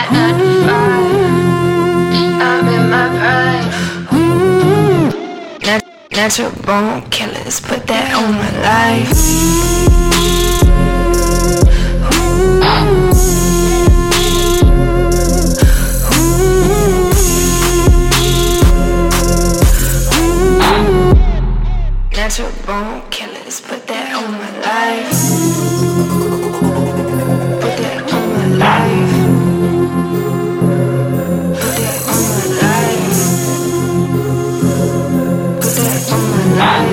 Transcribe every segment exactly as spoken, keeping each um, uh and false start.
nine to five. I'm in my prime. Nat- Natural born killers, put that on my life. Natural born killers, put that on my life. Put that on my life. Put that on my life. Put that on my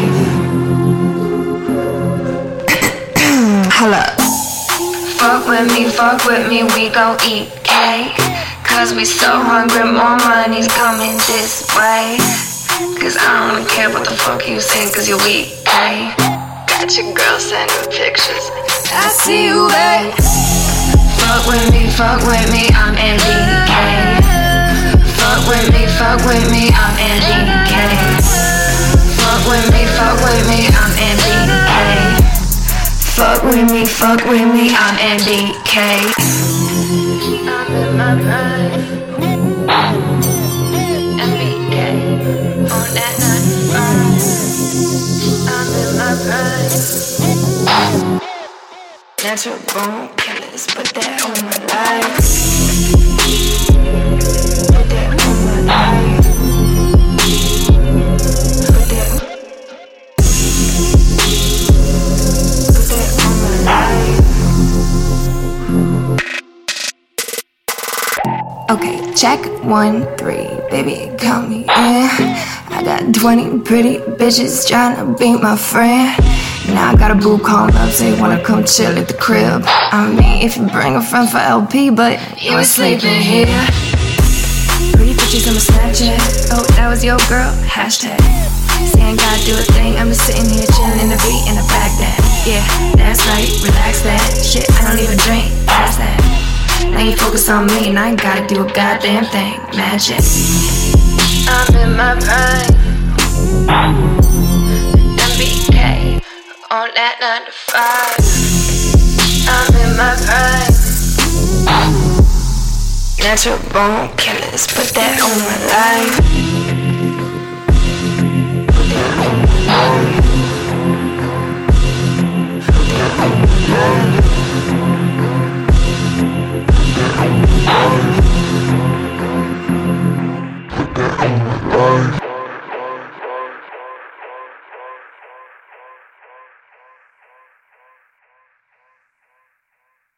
life. Holla. Fuck with me, fuck with me, we gon' eat cake. Cause we so hungry, more money's coming this way. Cause I don't really care what the fuck you say, cause you're weak, ayy. Got your girl sending pictures, I see you, ayy. Fuck with me, fuck with me, I'm M D K. Fuck with me, fuck with me, I'm M D K. Fuck with me, fuck with me, I'm M D K. Fuck with me, fuck with me, I'm M D K. I'm in my prime. M D K. On that nine to five. I'm in my prime. Natural born killers, put that on my life. Put that on my life. Put that. Put that on my life. Okay, check one, three, baby, count me in. I got twenty pretty bitches tryna be my friend. Now I got a boo calling up, say wanna come chill at the crib. I mean, if you bring a friend for L P, but you ain't sleeping here. Pretty pictures on my Snapchat. Oh, that was your girl? Hashtag. Say I ain't gotta do a thing, I'm just sitting here chilling in the beat in the back then. Yeah, that's right, relax that. Shit, I don't even drink, that's that. Now you focus on me and I ain't gotta do a goddamn thing. Magic. I'm in my prime. M B K on that nine to five. I'm in my prime. Natural born killers, put that on my life. Put that on my life. Put that on my life. Put that on my life.